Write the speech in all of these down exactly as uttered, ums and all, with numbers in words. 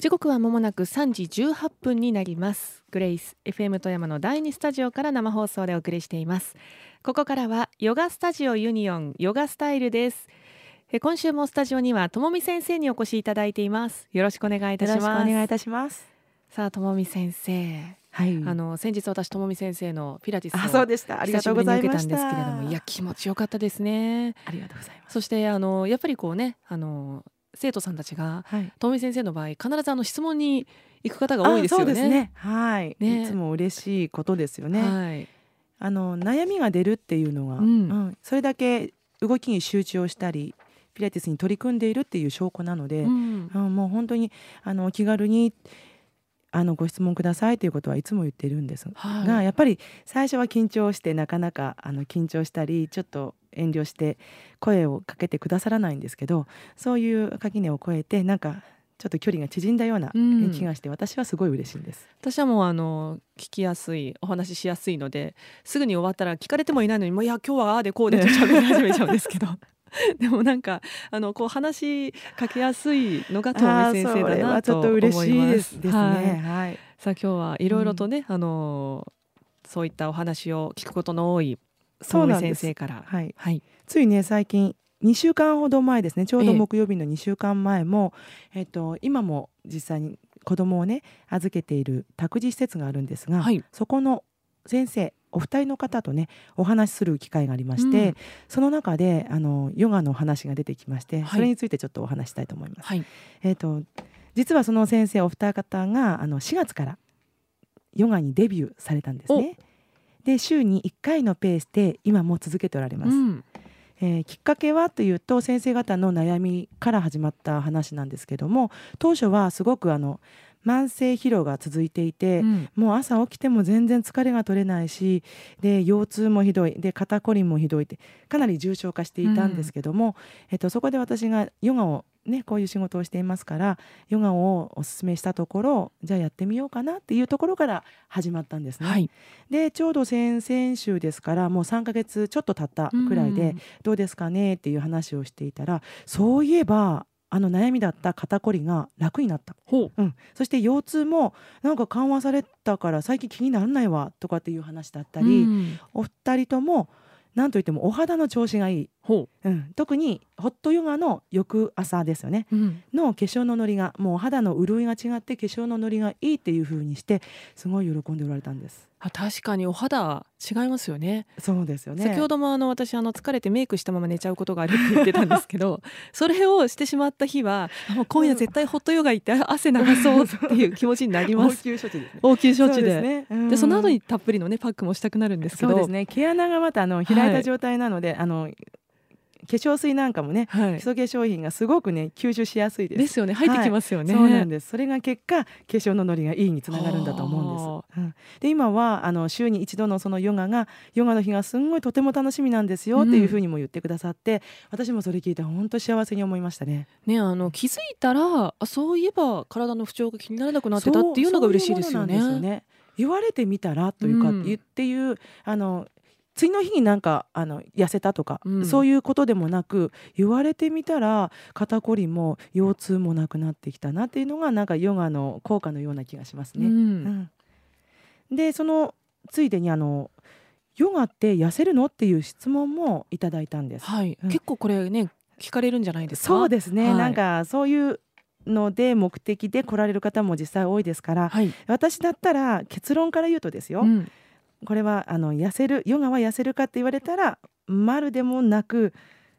時刻は間もなくさんじじゅうはっぷんになります。グレイス エフエム 富山のだいにスタジオから生放送でお送りしています。ここからはヨガスタジオユニオンヨガスタイルです。え今週もスタジオにはともみ先生にお越しいただいています。よろしくお願いいたします。 よろしくお願いいたします。 さあともみ先生、 はい、 あの先日私ともみ先生のピラティスをあそうでしたありがとうございました。 久しぶりに受けたんですけれども、いや気持ちよかったですね。 ありがとうございます。 そしてあのやっぱりこうね、あの生徒さんたちが、はい、ともみ先生の場合必ずあの質問に行く方が多いですよね。 そうですね、はい、 ね、 いつも嬉しいことですよね、 はい、 あの悩みが出るっていうのは、うんうん、それだけ動きに集中をしたりピラティスに取り組んでいるっていう証拠なので、うんうん、もう本当にあの気軽にあのご質問くださいということはいつも言ってるんです、はい、がやっぱり最初は緊張してなかなかあの緊張したりちょっと遠慮して声をかけてくださらないんですけど、そういう垣根を越えてなんかちょっと距離が縮んだような気がして、うん、私はすごい嬉しいんです。 私はもうあの聞きやすいお話ししやすいのですぐに終わったら聞かれてもいないのにもういや今日はああでこうでと喋り始めちゃうんですけどでもなんかあのこう話しかけやすいのがともみ先生だなと思います。それはちょっと嬉しいですね。はいはい、さあ今日はいろいろとね、うん、あのそういったお話を聞くことの多いともみ先生から、 はいはい、ついね最近にしゅうかんほど前ですね、ちょうど木曜日のにしゅうかんまえも、ええっと、今も実際に子供をね預けている託児施設があるんですが、はい、そこの先生お二人の方とねお話しする機会がありまして、うん、その中であのヨガの話が出てきまして、はい、それについてちょっとお話したいと思います。はい、えっと、実はその先生お二方があのしがつからヨガにデビューされたんですね。で週にいっかいのペースで今も続けておられます。うん、えー、きっかけはというと先生方の悩みから始まった話なんですけども、当初はすごくあの慢性疲労が続いていて、うん、もう朝起きても全然疲れが取れないしで腰痛もひどいで肩こりもひどいってかなり重症化していたんですけども、うんえっと、そこで私がヨガをね、こういう仕事をしていますからヨガをお勧めしたところじゃあやってみようかなっていうところから始まったんですね。はい、でちょうど先々週ですからもうさんかげつちょっと経ったくらいで、うん、どうですかねっていう話をしていたら、そういえばあの悩みだった肩こりが楽になった、ほう、うん、そして腰痛もなんか緩和されたから最近気にならないわとかっていう話だったり、うん、お二人ともなんといってもお肌の調子がいい、ほう、うん、特にホットヨガの翌朝ですよね、うん、の化粧のノリがもうお肌の潤いが違って化粧のノリがいいっていう風にしてすごい喜んでおられたんです。 あ確かにお肌違いますよね。 そうですよね。 先ほどもあの私あの疲れてメイクしたまま寝ちゃうことがあるって言ってたんですけどそれをしてしまった日はもう今夜絶対ホットヨガ行って汗流そうっていう気持ちになります。 応急処置ですね。 応急処置 で, そ, で, ね、うん、 でその後にたっぷりのねパックもしたくなるんですけど、 そうですね、毛穴がまたあの開いた状態なので、はい、あの化粧水なんかもね、はい、基礎化粧品がすごくね吸収しやすいです。 ですよね、入ってきますよね。 はい、そうなんです。それが結果化粧のノリがいいにつながるんだと思うんです。うん、で今はあの週に一度のそのヨガがヨガの日がすんごいとても楽しみなんですよっていうふうにも言ってくださって、うん、私もそれ聞いて本当幸せに思いましたね。 ね、あの気づいたらあそういえば体の不調が気にならなくなってたっていうのが嬉しいですよね。 そういうものなんですよね。言われてみたらというか、うん、言っていうあの次の日になんかあの痩せたとか、うん、そういうことでもなく言われてみたら肩こりも腰痛もなくなってきたなっていうのがなんかヨガの効果のような気がしますね。うんうん、でそのついでにあのヨガって痩せるのっていう質問もいただいたんです。 はいうん、結構これね聞かれるんじゃないですか。 そうですね、はい、なんかそういうので目的で来られる方も実際多いですから、はい、私だったら結論から言うとですよ、うんこれはあの痩せるヨガは痩せるかって言われたら丸でもなく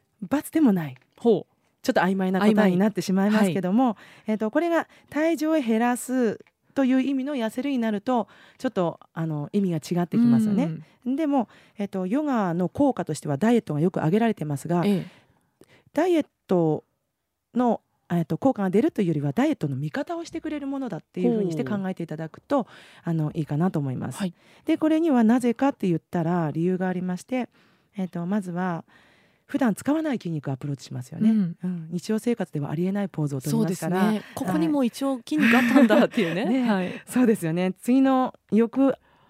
×でもない、ほうちょっと曖昧な答えになってしまいますけども、はいえー、とこれが体重を減らすという意味の痩せるになるとちょっとあの意味が違ってきますよね。でも、えー、とヨガの効果としてはダイエットがよく挙げられてますが、ええ、ダイエットのえっと効果が出るというよりはダイエットの味方をしてくれるものだっていうふうにして考えていただくとあのいいかなと思います。はい、でこれにはなぜかって言ったら理由がありまして、えっとまずは普段使わない筋肉をアプローチしますよね。うんうん、日常生活ではありえないポーズを取りますから、 そうですね、ここにも一応筋肉あったんだっていうね。ね、はい、 そうですよね。次の翌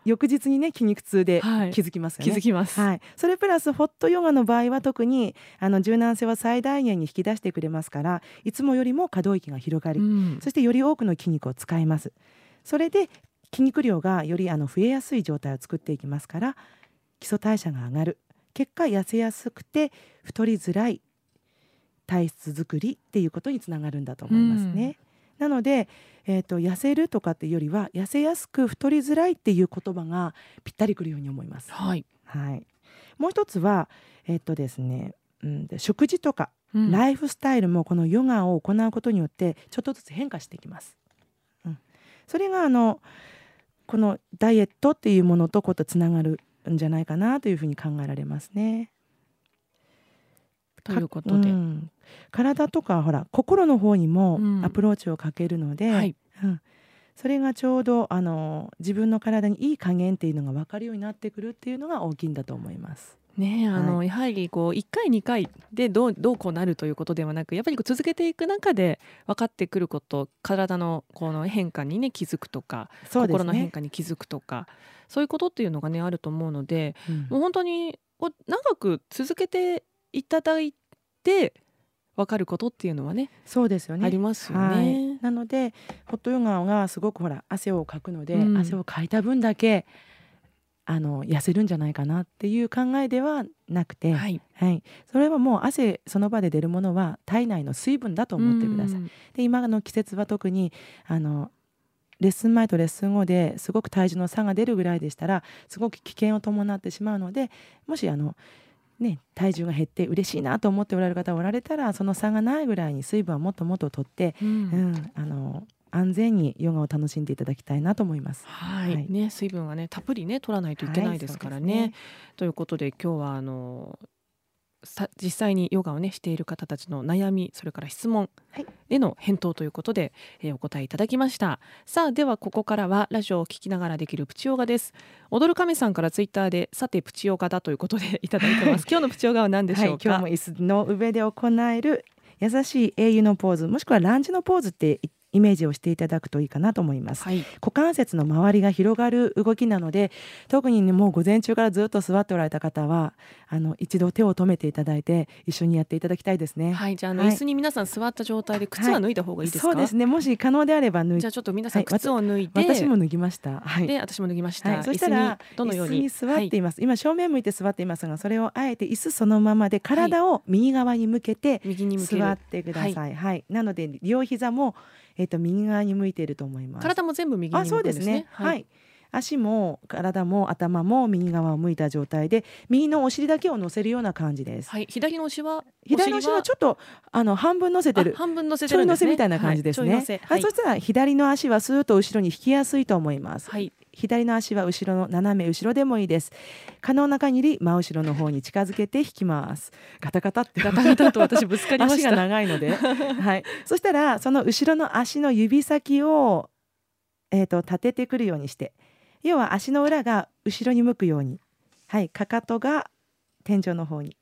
翌日にね筋肉痛ではい、 気づきますよね。 気づきます、 はい、それプラスホットヨガの場合は特にあの柔軟性は最大限に引き出してくれますから、いつもよりも可動域が広がり、うん、そしてより多くの筋肉を使います。それで筋肉量がよりあの増えやすい状態を作っていきますから、基礎代謝が上がる、結果痩せやすくて太りづらい体質作りっていうことにつながるんだと思いますね。うん、なので、えーと、痩せるとかっていうよりは痩せやすく太りづらいっていう言葉がぴったりくるように思います。 はいはい、もう一つは、えーとですねうん、食事とか、うん、ライフスタイルもこのヨガを行うことによってちょっとずつ変化していきます。うん、それがあのこのダイエットっていうものとことつながるんじゃないかなというふうに考えられますね。 ということで、うん、 体とかほら心の方にもアプローチをかけるので、うんはいうん、それがちょうどあの自分の体にいい加減っていうのが分かるようになってくるっていうのが大きいんだと思います。 ね、あの、はい、やはりこういっかいにかいでどう、どうこうなるということではなく、やっぱりこう続けていく中で分かってくること、体のこの変化にね気づくとか、ね、心の変化に気づくとか、そういうことっていうのがねあると思うので、うん、もう本当にこう長く続けていただいて分かることっていうのはね、 そうですよね、 ありますよね。 はい、なのでホットヨガがすごくほら汗をかくので、うん、汗をかいた分だけあの痩せるんじゃないかなっていう考えではなくて、はいはい、それはもう汗その場で出るものは体内の水分だと思ってください。で今の季節は特にあのレッスン前とレッスン後ですごく体重の差が出るぐらいでしたらすごく危険を伴ってしまうので、もしあのね、体重が減って嬉しいなと思っておられる方がおられたら、その差がないぐらいに水分はもっともっととって、うんうん、あの安全にヨガを楽しんでいただきたいなと思います。 はい、はいね、水分はねたっぷりね取らないといけないですからね。はい、ねということで今日はあのさ実際にヨガをねしている方たちの悩み、それから質問への返答ということで、えー、お答えいただきました。さあではここからはラジオを聞きながらできるプチヨガです。踊る亀さんからツイッターでさてプチヨガだということでいただいてます。今日のプチヨガは何でしょうか。 はい、今日も椅子の上で行える優しい英雄のポーズ、もしくはランジのポーズってイメージをしていただくといいかなと思います。はい、股関節の周りが広がる動きなので、特に、ね、もう午前中からずっと座っておられた方はあの一度手を止めていただいて一緒にやっていただきたいですね。 はい、じゃあ、あの、はい、椅子に皆さん座った状態で靴は脱いだ方がいいですか。はい、 そうですね、もし可能であれば脱い。 じゃあちょっと皆さん靴を脱いで、 はい、私も脱ぎました。はい、 で私も脱ぎました。はい、 そしたらどのように椅子に座っています。はい、今正面向いて座っていますが、それをあえて椅子そのままで体を右側に向けて座ってください。はいはい、なので両膝もえー、と右側に向いていると思います。 体も全部右に向くんですね。あ、そうですね。 はい、はい、足も体も頭も右側を向いた状態で、右のお尻だけを乗せるような感じです。 はい、左のお尻は左のお尻はちょっとあの半分乗せてる、 半分乗せてるんですね。 ちょい乗せみたいな感じですね。はい、はい、そしたら左の足はスーッと後ろに引きやすいと思います。はい、左の足は後ろの斜め後ろでもいいです。可能な限り真後ろの方に近づけて引きます。ガタガタってガタガタと私ぶつかりました。 足が長いので、はい、そしたらその後ろの足の指先を、えーと、立ててくるようにして、要は足の裏が後ろに向くように、はい、かかとが天井の方に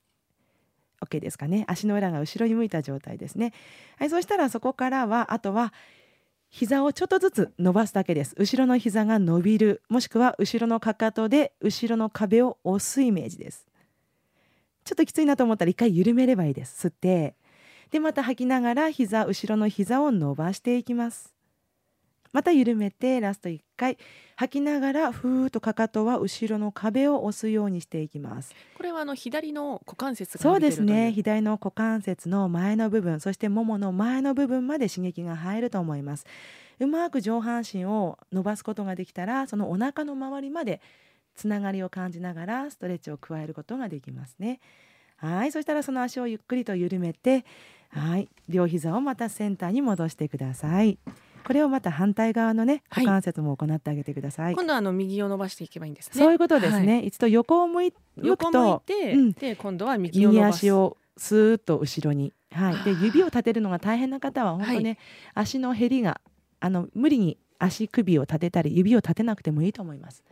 OK ですかね。足の裏が後ろに向いた状態ですね。はい、そしたらそこからはあとは膝をちょっとずつ伸ばすだけです。後ろの膝が伸びる、もしくは後ろのかかとで後ろの壁を押すイメージです。ちょっときついなと思ったら一回緩めればいいです。吸って、でまた吐きながら膝後ろの膝を伸ばしていきます。また緩めてラストいっかい吐きながらふーっとかかとは後ろの壁を押すようにしていきます。 これはあの左の股関節がそうですね、左の股関節の前の部分、そしてももの前の部分まで刺激が入ると思います。うまく上半身を伸ばすことができたら、そのお腹の周りまでつながりを感じながらストレッチを加えることができますね。はい、そしたらその足をゆっくりと緩めて、はい、両膝をまたセンターに戻してください。これをまた反対側のね股関節も行ってあげてください。はい、 今度はあの右を伸ばしていけばいいんですね。 そういうことですね。はい、一度横を向い向くと横向いて、うん、で今度は右を伸ばす。右足をスーッと後ろに、はい、で指を立てるのが大変な方は本当ね、はい、足のへりがあの無理に足首を立てたり指を立てなくてもいいと思います。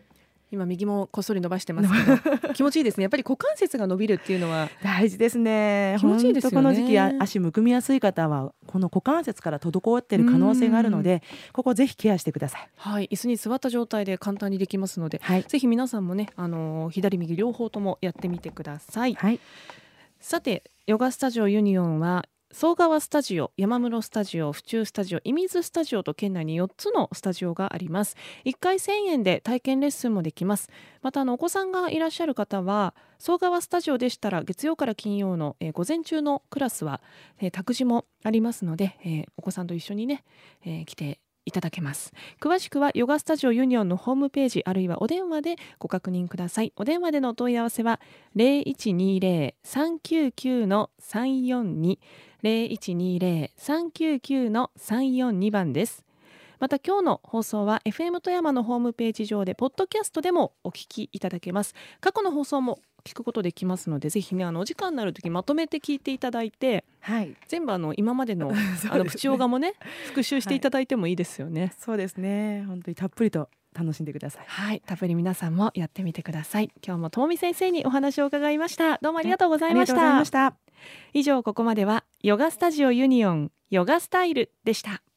今右もこっそり伸ばしてますけど気持ちいいですね。やっぱり股関節が伸びるっていうのは大事ですね。 気持ちいいですよね。 この時期足むくみやすい方はこの股関節から滞っている可能性があるので、ここぜひケアしてください。 はい、椅子に座った状態で簡単にできますので、はい、ぜひ皆さんもね、あの左右両方ともやってみてください。はい、さてヨガスタジオユニオンは総川スタジオ、山室スタジオ、府中スタジオ、射水スタジオと県内によっつのスタジオがあります。いっかいせんえんで体験レッスンもできます。またあのお子さんがいらっしゃる方は総川スタジオでしたら月曜から金曜の、えー、午前中のクラスは、えー、託児もありますので、えー、お子さんと一緒にね、えー、来ていただけます。詳しくはヨガスタジオユニオンのホームページあるいはお電話でご確認ください。お電話でのお問い合わせは ゼロいちにゼロ さんきゅうきゅう さんよんに ゼロいちにゼロ さんきゅうきゅう さんよんに 番です。また今日の放送は エフエム 富山のホームページ上でポッドキャストでもお聞きいただけます。過去の放送も聞くことできますので、ぜひねあのお時間になるときまとめて聞いていただいて、はい、全部あの今までのあのプチヨガもね復習していただいてもいいですよね。はい、 そうですね。本当にたっぷりと楽しんでください。 はい、たっぷり皆さんもやってみてください。今日もともみ先生にお話を伺いました。どうもありがとうございました。ありがとうございました。以上ここまではヨガスタジオユニオンヨガスタイルでした。